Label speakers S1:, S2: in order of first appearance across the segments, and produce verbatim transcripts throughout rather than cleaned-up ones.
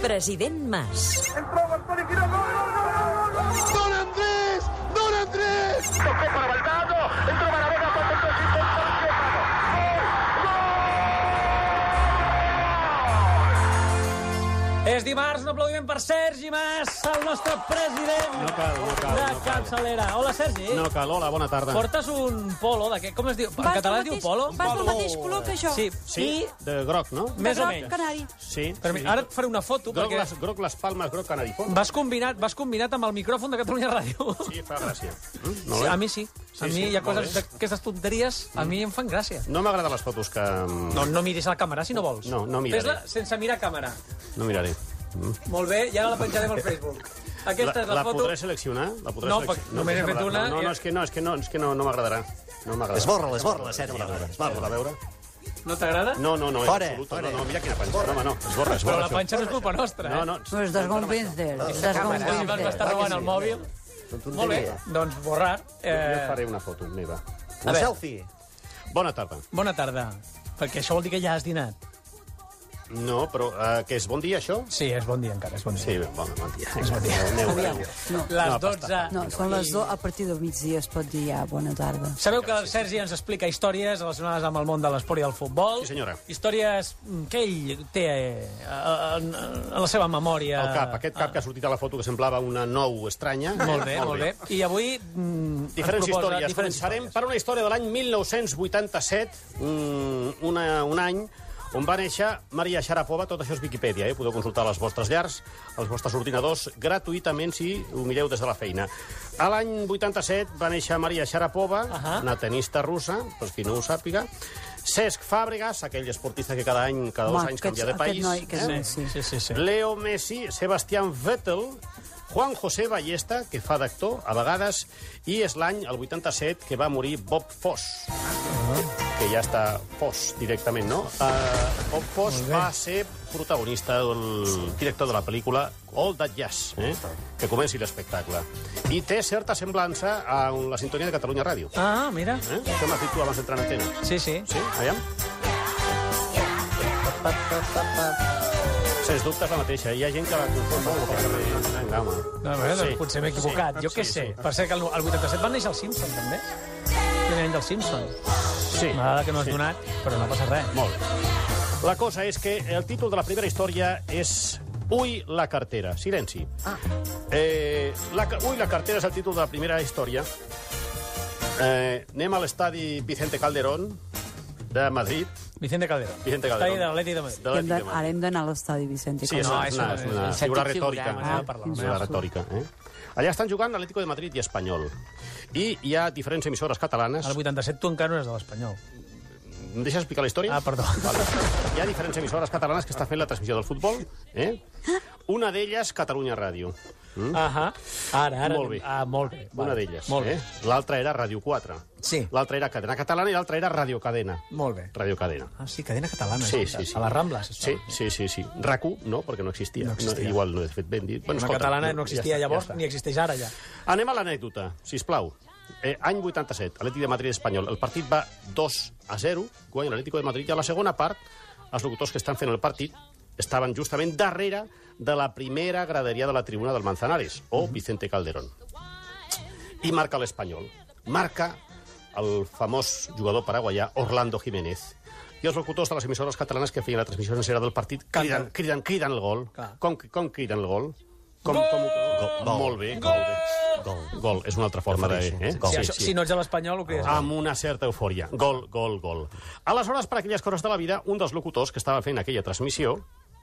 S1: President Mas.
S2: ¡Don Andrés! ¡Don Andrés!
S3: Tocó para Valdano, entró Maradona cuando entró el gol.
S4: És dimarts, un aplaudiment per Sergi Mas, el nostre president
S5: No cal, no cal,
S4: de
S5: no cal.
S4: capçalera. Hola, Sergi.
S5: No cal, hola, bona tarda.
S4: Portes un polo d'aquest, com es diu? En
S6: Vas
S4: català
S6: del
S4: es diu
S6: mateix-
S4: polo?
S6: Vas del mateix color que jo.
S4: Sí,
S5: Sí,
S4: i
S5: de groc, no?
S4: més
S6: De
S4: o
S6: groc
S4: menys.
S6: canari.
S5: Sí.
S4: Però
S5: sí.
S4: ara et faré una foto,
S5: Groc
S4: perquè
S5: les, groc les palmes, groc canadifó.
S4: vas combinat, vas combinat amb el micròfon de Catalunya Ràdio.
S5: Sí, fa gràcia. Mm?
S4: Sí,
S5: Molt bé.
S4: a mi sí. A
S5: Sí,
S4: mi
S5: sí,
S4: hi ha
S5: molt
S4: coses,
S5: bé.
S4: d'aquestes tonteries, a mi em fan gràcia.
S5: No m'agraden les fotos que...
S4: No, no miris a la càmera, si no vols.
S5: No, no miraré.
S4: Fes-la sense mirar a càmera.
S5: No miraré.
S4: Molt bé, i ara la penjarem al Facebook. Aquesta és la,
S5: la
S4: foto...
S5: podré seleccionar? La podré
S4: No,
S5: seleccionar?
S4: perquè només he fet
S5: m'agrada.
S4: una
S5: No, no,
S4: i-
S5: no, és que no, és que no, és que no, no m'agradarà. No m'agradarà.
S7: Esborra-la, esborra-la, Sergi.
S5: Esborra-la, esborra-la, a veure.
S4: No t'agrada?
S5: No, no, no, és
S7: Fora,
S5: absolut.
S7: fora.
S5: No, no, mira quina panxa. No, home, no, esborra,
S4: Però
S5: esborra.
S4: la
S5: això.
S4: panxa no és culpa nostra, eh?
S5: No, no.
S6: Pues desconvences,
S4: Si
S6: desconvences.
S4: m'està robant el mòbil... Molt bé, doncs borrar.
S5: Jo
S4: Eh,
S5: faré una foto meva.
S7: Un
S4: veure.
S7: selfie.
S5: Bona tarda.
S4: bona tarda. Perquè això vol dir que ja has dinat.
S5: No, però uh, què és bon dia, això?
S4: Sí, és bon dia encara, és bon dia.
S5: Sí, bon, bon dia.
S4: És bon dia.
S5: Aneu,
S6: Aviam.
S5: aneu.
S6: No,
S4: Les
S5: No,
S4: dotze...
S6: no, són les dues, a partir del migdia es pot dir ja bona tarda.
S4: Sabeu que el Sergi ens explica històries relacionades amb el món de l'esport i del futbol.
S5: Sí, senyora.
S4: Històries que ell té eh, en, en la seva memòria.
S5: El cap, aquest cap que ha sortit a la foto que semblava una nou estranya.
S4: Molt bé, molt bé. I avui... Mm,
S5: Diferents
S4: ens proposa
S5: històries.
S4: diferents
S5: Començarem
S4: històries.
S5: per una història de l'any mil nou-cents vuitanta-set, un, una, un any on va néixer Maria Sharapova. Tot això és Viquipèdia, eh? Podeu consultar a les vostres llars, als vostres ordinadors, gratuïtament, si ho mireu des de la feina. A l'any vuitanta-set va néixer Maria Sharapova,
S4: Ahà.
S5: una tenista russa, per qui no ho sàpiga. Cesc Fàbregas, aquell esportista que cada any, cada dos
S6: Home,
S5: anys
S6: aquest-
S5: canvia de
S6: aquest
S5: país.
S6: noi, aquest
S5: eh?
S6: noi.
S4: Sí, sí, sí. sí.
S5: Leo Messi, Sebastián Vettel, Juan José Ballesta, que fa d'actor a vegades, i és l'any, el vuitanta-set, que va morir Bob Foss, que ja està Foss directament, no? Uh, Bob Foss va ser protagonista, del director de la pel·lícula All That Jazz, eh? Que comenci l'espectacle. I té certa semblança a la sintonia de Catalunya Ràdio.
S4: Ah, mira.
S5: Eh? Això m'has dit tu abans d'entrar en antena.
S4: Sí, sí.
S5: Sí? Aviam. Sens dubte és la mateixa. Hi ha gent que la confon molt pel carrer. Vinga, home.
S4: No, bé, doncs
S5: Sí.
S4: potser m'he equivocat.
S5: Sí.
S4: Jo què
S5: Sí,
S4: sé.
S5: sí.
S4: Per cert, que el, el vuitanta-set van néixer els Simpsons, també. Primer any dels Simpsons.
S5: Sí.
S4: M'agrada que no has
S5: Sí.
S4: donat, però no passa res.
S5: Molt bé. La cosa és que el títol de la primera història és Ui, la cartera. Silenci.
S6: Ah.
S5: Eh, la, ca- Ui, la cartera és el títol de la primera història. Eh, anem a l'estadi Vicente Calderón de Madrid.
S4: Vicente Calderón.
S5: Vicente Calderón.
S4: Estadi de l'Atlètic de Madrid.
S5: De
S6: Hem
S5: l'Atlètic
S6: de,
S5: de Madrid.
S6: ara hem d'anar a l'estadi Vicente
S5: Sí, és
S6: Calderón.
S5: una,
S4: és
S5: és una,
S4: una-
S5: és una
S4: és
S5: figura
S4: una
S5: retòrica.
S4: figura, manera de
S5: Eh?
S4: parlar,
S5: És
S6: manera
S5: una
S6: de
S5: retòrica. Eh? Allà estan jugant l'Atlético de Madrid i Espanyol. I hi ha diferents emissores catalanes.
S4: Al vuitanta-set tu encara no eres de l'Espanyol.
S5: Em deixes explicar la història?
S4: Ah, perdó.
S5: Vale. Hi ha diferents emissores catalanes que estan fent la transmissió del futbol. Eh? Una d'elles, Catalunya Ràdio. Mm?
S4: Ahà. Ara, ara.
S5: Molt bé.
S4: Ah, molt bé.
S5: Una
S4: Vale.
S5: d'elles.
S4: Molt bé.
S5: Eh? L'altra era Ràdio quatre.
S4: Sí.
S5: L'altra era Cadena Catalana i l'altra era Radio Cadena.
S4: Molt bé.
S5: Radio Cadena.
S4: Ah, sí, cadena catalana.
S5: Sí,
S4: és veritat.
S5: sí, sí.
S4: A les Rambles.
S5: Sí, sí, sí, sí. RAC u, no, perquè no existia.
S4: No existia.
S5: igual no he fet ben dit.
S4: Bueno, la
S5: escolta,
S4: catalana no existia
S5: ja està,
S4: llavors,
S5: ja està.
S4: ni existeix ara ja.
S5: Anem a l'anècdota, sisplau. Eh, any vuitanta-set, Atlètic de Madrid Espanyol. El partit va dos a zero, guanya l'Atlético de Madrid, i a la segona part, els locutors que estan fent el partit estaven justament darrere de la primera graderia de la tribuna del Manzanares, o Vicente Calderón. I marca l'Espanyol. Marca el famós jugador paraguaià Orlando Jiménez. I els locutors de les emissores catalanes que feien la transmissió sencera del partit criden, criden, criden el gol.
S4: Clar.
S5: Com, com criden el gol? Com, com, com, molt bé,
S4: Gol!
S5: molt bé. Gol. Gol, és una altra forma de... Eh?
S4: Sí, sí, això, si no ets de l'Espanyol, ho crides.
S5: Amb una certa eufòria. Gol, gol, gol. Aleshores, per aquelles coses de la vida, un dels locutors que estava fent aquella transmissió...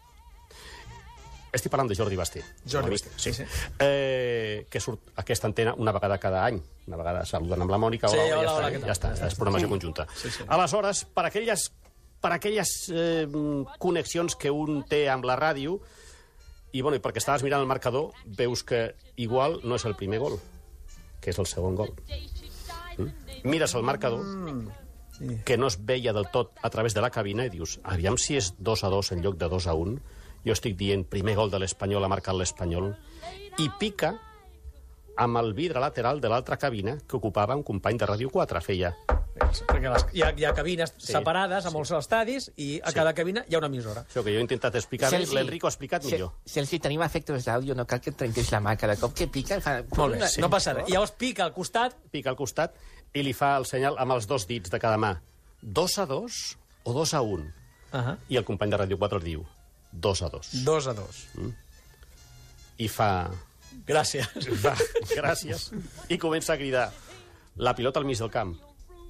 S5: Estic parlant de Jordi Basté.
S4: Jordi
S5: Basté,
S4: Basté, sí, sí.
S5: Eh, que surt a aquesta antena una vegada cada any. Una vegada saluden amb la Mònica.
S4: Sí,
S5: hola,
S4: hola,
S5: ja,
S4: hola,
S5: està,
S4: què
S5: eh?
S4: tal?
S5: ja està, és programació
S6: Sí.
S5: conjunta.
S4: Sí, sí.
S5: Aleshores, per aquelles, per aquelles eh, connexions que un té amb la ràdio, i, bueno, i perquè estaves mirant el marcador, veus que igual no és el primer gol, que és el segon gol. Mm? Mires el marcador,
S4: Sí.
S5: que no es veia del tot a través de la cabina, i dius, aviam si és dos a dos en lloc de dos a un. Jo estic dient, primer gol de l'Espanyol, ha marcat l'Espanyol, i pica amb el vidre lateral de l'altra cabina que ocupava un company de Ràdio quatre. Feia
S4: perquè les, hi, ha, hi ha cabines sí, separades a molts sí. estadis i a sí. cada cabina hi ha una emissora.
S5: Això que jo he intentat explicar, l'Enrico ha explicat millor.
S1: Si els tenim efectes d'àudio, no cal que et trenquis la mà. Cada cop que pica... Fa...
S4: Molt bé, sí. no passa res. Llavors pica al costat...
S5: Pica al costat i li fa el senyal amb els dos dits de cada mà. Dos a dos o dos a un? Uh -huh. I el company de Ràdio quatre diu dos a dos.
S4: Dos a dos. Mm.
S5: I fa...
S4: Gràcies.
S5: Va, gràcies. I comença a cridar la pilota al mig del camp.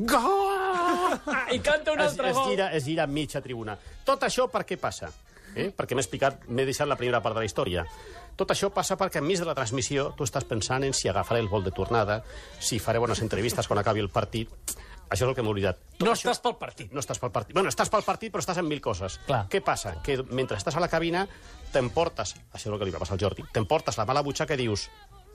S4: Gol! I canta un altre
S5: es,
S4: gol.
S5: Es gira, es gira mitja tribuna. Tot això per què passa? Eh? Perquè m'he explicat, m'he deixat la primera part de la història. Tot això passa perquè enmig de la transmissió tu estàs pensant en si agafaré el vol de tornada, si faré bones entrevistes quan acabi el partit. Això és el que m'he oblidat. Tot
S4: no
S5: això...
S4: estàs pel partit.
S5: No estàs pel partit. Bueno, estàs pel partit, però estàs en mil coses.
S4: Clar.
S5: Què passa? Que mentre estàs a la cabina t'emportes, això és el que li va passar al Jordi, t'emportes la mala butxaca i dius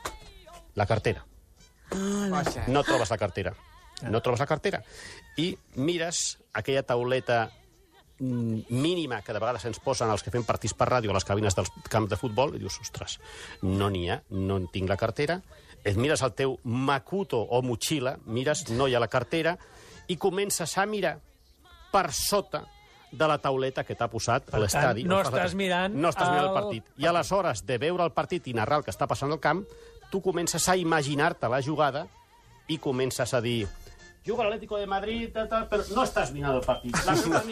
S5: la cartera.
S6: Ah,
S5: no trobes la cartera. No trobes la cartera. I mires aquella tauleta mínima que de vegades ens posen els que fem partits per ràdio a les cabines del camp de futbol i dius, ostres, no n'hi ha, no en tinc la cartera. Et mires el teu macuto o motxilla, mires, no hi ha la cartera, i comences a mirar per sota de la tauleta que t'ha posat a l'estadi.
S4: No estàs mirant
S5: No estàs mirant el
S4: el
S5: partit. I aleshores, de veure el partit i narrar el que està passant al camp, tu comences a imaginar-te la jugada i comences a dir... Juga l'Atlético de Madrid, tal, tal, però no estàs mirant el partit. La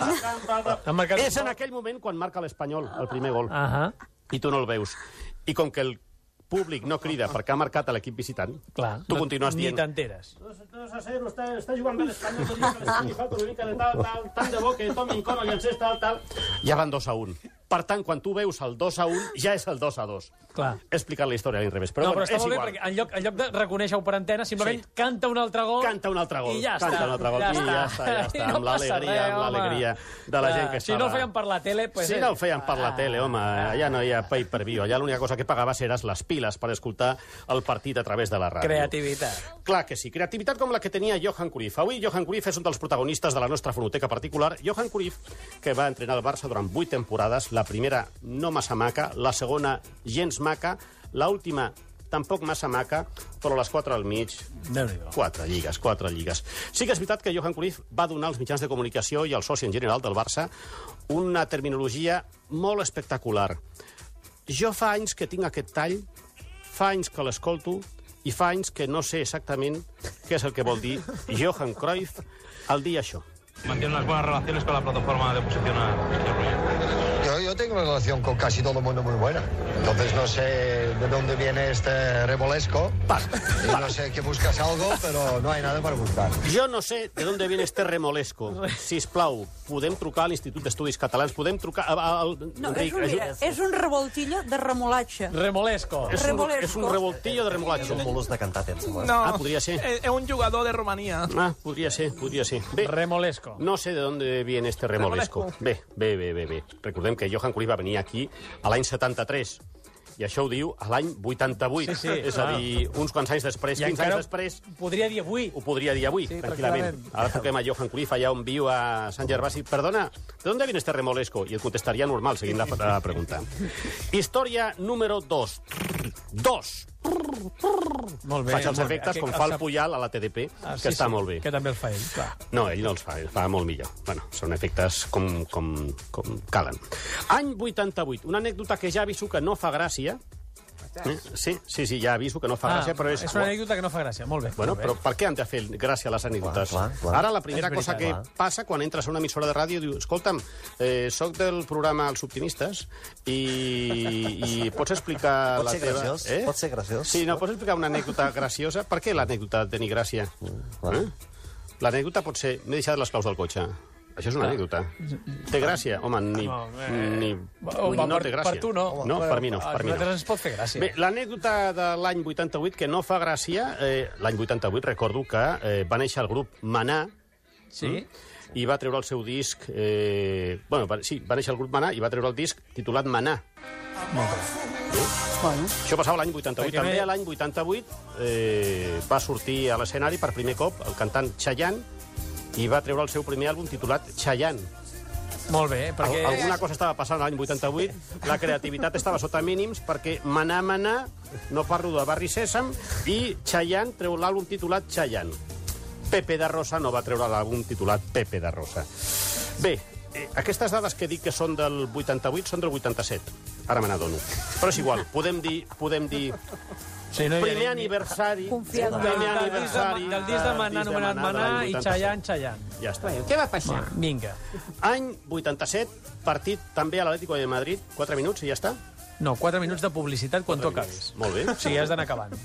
S5: camp, és en aquell moment quan marca l'Espanyol, el primer gol.
S4: Uh -huh.
S5: I tu no el veus. I com que el públic no crida perquè ha marcat a l'equip visitant,
S4: clar,
S5: tu continues
S4: no,
S5: dient...
S4: Ni t'enteres.
S5: dos a zero, està, està jugant bé l'Espanyol, falta una mica de tal, tal, tant de bo que tomin cono i encés, tal, tal... Ja van dos a un. Per tant, quan tu veus el dos a un, ja és el dos a dos.
S4: Clar.
S5: He explicat la història a l'inrevés. Però,
S4: no,
S5: bueno,
S4: però està
S5: és
S4: molt
S5: igual.
S4: bé, perquè en lloc, en lloc de reconèixer-ho per antena, simplement sí. canta un altre gol...
S5: Canta un altre gol.
S4: I ja
S5: canta
S4: està.
S5: un altre gol.
S4: Ja
S5: I
S4: està,
S5: ja està, ja està.
S4: no
S5: amb l'alegria, amb l'alegria de la gent que
S4: si
S5: estava...
S4: Si no el feien per la tele... Pues,
S5: si no el feien per la tele, home, allà no hi ha pay-per-view. Allà l'única cosa que pagaves eres les piles per escoltar el partit a través de la ràdio.
S4: Creativitat.
S5: Clar que sí. Creativitat com la que tenia Johan Cruyff. Avui Johan Cruyff és un dels protagonistes de la nostra fonoteca particular. Johan Cruyff, que va entrenar el Barça durant vuit temporades, la primera no massa maca, la segona gens maca, l'última tampoc massa maca, però les quatre al mig... Quatre lligues, quatre lligues. Sí que és veritat que Johan Cruyff va donar als mitjans de comunicació i al soci en general del Barça una terminologia molt espectacular. Jo fa anys que tinc aquest tall, fa anys que l'escolto i fa anys que no sé exactament què és el que vol dir Johan Cruyff al dir això.
S7: Mantiene unas buenas relaciones con la plataforma de oposición a señor Ruiz.
S8: Yo, yo tengo una relación con casi todo el mundo muy buena. Entonces no sé de dónde viene este revolesco.
S5: Pa,
S8: y
S5: pa.
S8: no sé que buscas algo, pero no hay nada para buscar.
S5: Jo no sé de dónde viene este remolesco. Sisplau, podem trucar a l'Institut d'Estudis Catalans, podem trucar... Al...
S6: No, és un, és un revoltillo de remolatge.
S4: Remolesco.
S5: És un, és un revoltillo de remolatge.
S9: És un molús de cantat, em sembla.
S7: No,
S5: ah, podria ser.
S7: Es un jugador de Rumanía.
S5: Ah, podria ser, podria ser. Bé,
S4: remolesco.
S5: No sé de dónde viene este remolesco. Bé, bé, bé, bé, bé. Recordem que Johan Cruyff va venir aquí a l'any setanta-tres. I això ho diu a l'any vuitanta-vuit.
S4: Sí, sí,
S5: és a dir, uns quants anys després, quinze anys després...
S4: Podria dir avui.
S5: Ho podria dir avui,
S4: sí,
S5: tranquil·lament. Ara truquem a Johan Cruyff, allà on viu a Sant Gervasi. Perdona, ¿de dónde viene este remolesco? I el contestaria normal, seguint la, la pregunta. Història número dos. Dos.
S4: Molt bé.
S5: Faig els efectes com fa el Puyal a la T D P,
S4: ah,
S5: que
S4: sí,
S5: està
S4: sí,
S5: molt bé.
S4: Que també el fa ell, clar.
S5: No, ell no els fa, ell fa molt millor. Bueno, són efectes com, com, com calen. Any vuitanta-vuit, una anècdota que ja aviso que no fa gràcia. Eh? Sí, sí, sí, ja aviso que no fa
S4: ah,
S5: gràcia, però és...
S4: És una anècdota que no fa gràcia, molt bé.
S5: Bueno,
S4: molt bé.
S5: però per què han de fer gràcia les anècdotes?
S9: Clar, clar, clar.
S5: Ara la primera
S4: veritat,
S5: cosa que
S9: clar.
S5: passa quan entres a una emissora de ràdio diu, escolta'm, eh, soc del programa Els Optimistes i, i pots explicar
S9: Pot
S5: la
S9: ser
S5: teva...
S9: graciós,
S5: eh?
S9: pot ser graciós.
S5: Sí, no, pots explicar una anècdota graciosa? Per què l'anècdota ha de tenir gràcia?
S9: clar.
S5: Eh? L'anècdota pot ser... M'he deixat les claus del cotxe. Això és una anècdota. Té gràcia? Home, ni,
S4: No, eh,
S5: ni,
S4: oh,
S5: ni
S4: va,
S5: no
S4: per-
S5: té gràcia.
S4: per tu no.
S5: No,
S4: Però
S5: per mi no.
S4: a
S5: Per mi no.
S4: nosaltres ens pot fer gràcia.
S5: Bé, l'anècdota de l'any vuitanta-vuit que no fa gràcia, eh, l'any vuitanta-vuit recordo que eh, va néixer el grup Maná,
S4: Sí?
S5: i va treure el seu disc... Eh, bueno, va, sí, va néixer el grup Maná i va treure el disc titulat Maná.
S6: Bueno,
S5: Això passava l'any vuitanta-vuit.
S4: Perquè
S5: També
S4: bé-
S5: a l'any vuitanta-vuit eh, va sortir a l'escenari per primer cop el cantant Chayanne i va treure el seu primer àlbum titulat Chayanne.
S4: Molt bé, perquè...
S5: Al, alguna cosa estava passant l'any vuitanta-vuit, la creativitat estava sota mínims perquè Maná, Maná, no parlo de Barri Sèsam, i Chayanne treu l'àlbum titulat Chayanne. Pepe da Rosa no va treure l'àlbum titulat Pepe da Rosa. Bé, eh, aquestes dades que dic que són del vuitanta-vuit són del vuitanta-set. Ara me n'adono. Però és igual, podem dir... Podem dir
S4: Sí, no
S5: primer aniversari...
S6: Confiado.
S5: Primer
S4: Del
S5: aniversari...
S4: del disc de Maná, anomenat Maná, i Chayanne, Chayanne.
S5: Ja està.
S1: Bueno, què va passar?
S4: Vinga.
S5: Any vuitanta-set, partit també a l'Atlético de Madrid, quatre minuts i ja està?
S4: No, quatre minuts de publicitat quan tu acabis.
S5: Molt bé.
S4: O sigui, has d'anar acabant.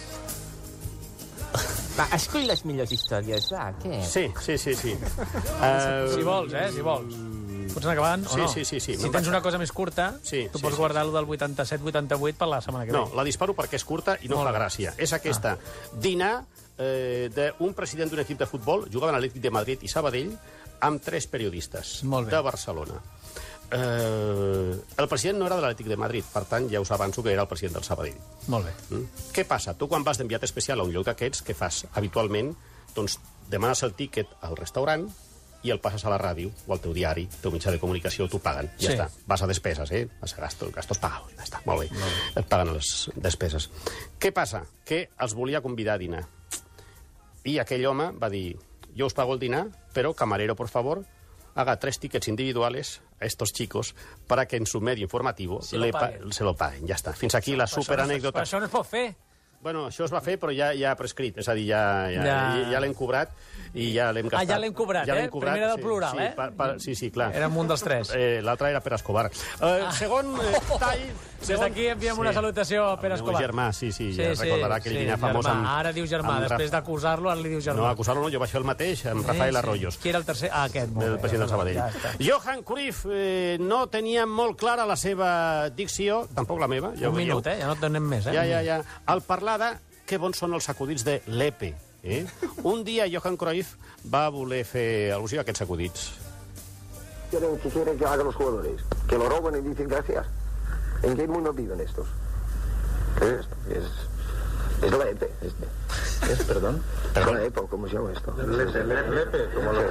S1: Va, escull les millors històries, va, què?
S5: Sí, sí, sí, sí. Uh,
S4: Si vols, eh, si vols. Pots anar acabant o
S5: Sí,
S4: no?
S5: sí, sí, sí.
S4: Si
S5: No
S4: tens
S5: vaig-
S4: una cosa més curta,
S5: Sí,
S4: tu
S5: sí,
S4: pots
S5: sí,
S4: guardar-lo del vuitanta-set vuitanta-vuit per la setmana que ve.
S5: No, la disparo perquè és curta i no
S4: Molt
S5: fa
S4: bé.
S5: gràcia. És aquesta. Dinar eh, d'un president d'un equip de futbol, jugaven a l'Atlètic de Madrid i Sabadell, amb tres periodistes
S4: Molt bé.
S5: de Barcelona. Eh, el president no era de l'Atlètic de Madrid, per tant, ja us avanço que era el president del Sabadell.
S4: Molt bé.
S5: Mm? Què passa? Tu, quan vas d'enviat especial a un lloc d'aquests, què fas? Habitualment, doncs, demanes el tíquet al restaurant i el passes a la ràdio o al teu diari, el teu mitjà de comunicació, t'ho paguen. Ja
S4: Sí.
S5: està. Vas a despeses, eh? Vas a gastos, gastos pagados. Ja està, molt bé. Et paguen les despeses. Què passa? Que els volia convidar a dinar. I aquell home va dir, yo os pago el dinar, pero camarero, por favor, haga tres tickets individuales a estos chicos para que en su medio informativo
S4: Se lo
S5: le pa-
S4: paguen.
S5: se lo paguen. Ja està. Fins aquí la
S4: Però això no es-
S5: superanècdota.
S4: Però això no es pot fer.
S5: Bueno, això es va fer, però ja ja ha prescrit. És a dir, ja, ja,
S4: Ja.
S5: ja. ja l'hem cobrat i ja l'hem gastat.
S4: Ah, ja l'hem cobrat,
S5: ja
S4: eh? Primera del
S5: sí,
S4: plural,
S5: sí,
S4: eh?
S5: Pa, pa, sí, sí, clar.
S4: Érem un dels tres.
S5: Eh, L'altre era Pere Escobar. Eh, segon eh, tall...
S4: Des d'aquí enviem una salutació a Pere
S5: El meu
S4: Escobar.
S5: germà, sí, sí, ja recordarà aquell dinar famós
S4: germà.
S5: amb...
S4: Ara diu germà,
S5: amb
S4: després
S5: Rafa-
S4: d'acusar-lo, ara li diu germà.
S5: No, acusar-lo no, jo vaig fer el mateix amb Rafael
S4: Sí, sí.
S5: Arroyos.
S4: Qui era el tercer? Ah, aquest. Molt
S5: El
S4: bé.
S5: president del Sabadell.
S4: Ja està.
S5: Johan Cruyff eh, no tenia molt clara la seva dicció, tampoc la meva. Ja ho
S4: Un
S5: veieu.
S4: minut, eh? Ja no et donem més, eh?
S5: Ja, ja, ja. Al parlar de que bons són els acudits de l'Epe. Eh? Un dia Johan Cruyff va voler fer al·lusió a aquests acudits.
S8: ¿Quieren, ¿Qué quieren que hagan los jugadores? ¿Que lo roban y dicen gracias? ¿En qué mundo viven estos? ¿Qué es esto? Es, es la E P. Es, es, ¿Perdón? ¿Perdón? La E P, ¿cómo se llama esto? Lepe, lepe, como lo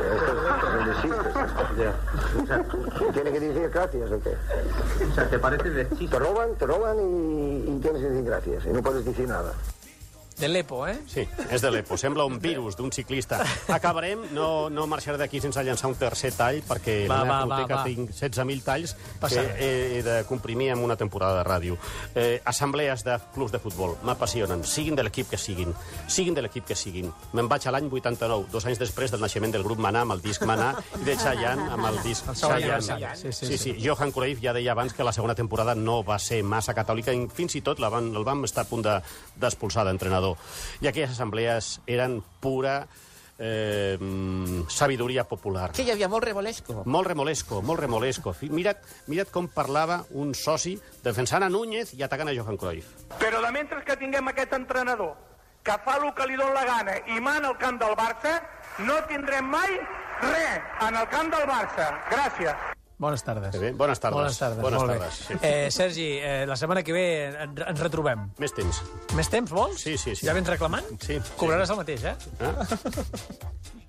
S8: que ¿Tiene que decir gracias o qué?
S7: O sea, ¿te parece de chiste?
S8: Te roban, te roban y, y tienes que decir gracias. Y no puedes decir nada.
S4: De l'Epo, eh?
S5: Sí, és de l'Epo. Sembla un virus d'un ciclista. Acabarem, no, no marxaré d'aquí sense llançar un tercer tall, perquè
S4: Va,
S5: la meva
S4: va, va,
S5: biblioteca
S4: va.
S5: tinc setze mil talls
S4: Passa
S5: que he, he de comprimir en una temporada de ràdio. Eh, assemblees de clubs de futbol m'apassionen, siguin de l'equip que siguin, siguin de l'equip que siguin. Me'n vaig a l'any vuitanta-nou, dos anys després del naixement del grup Maná amb el disc Maná i de Chayanne amb el disc
S4: El segon
S5: Chayanne.
S4: aniversari. Sí, sí,
S5: sí,
S4: sí.
S5: sí. Johan Cruyff ja deia abans que la segona temporada no va ser massa catòlica i fins i tot la van, el vam estar a punt de- d'expulsar d'entrenador. I aquelles assemblees eren pura eh, mm, sabidoria popular.
S1: Que hi havia molt revolesco.
S5: Molt remolesco, molt remolesco. Fi- Mira't, mira't com parlava un soci defensant a Núñez i atacant a Johan Cruyff.
S3: Però de mentre que tinguem aquest entrenador que fa el que li dona la gana i mana al camp del Barça, no tindrem mai res en el camp del Barça. Gràcies.
S4: Bones tardes.
S5: Bé, bones tardes.
S4: Bones tardes.
S5: Bones
S4: molt bé.
S5: tardes, sí.
S4: Eh, Sergi, eh, la setmana que ve en- ens retrobem.
S5: Més temps.
S4: Més temps, vols?
S5: Sí, sí, sí.
S4: Ja vens reclamant?
S5: Sí.
S4: Cobraràs el mateix, eh?
S5: Eh?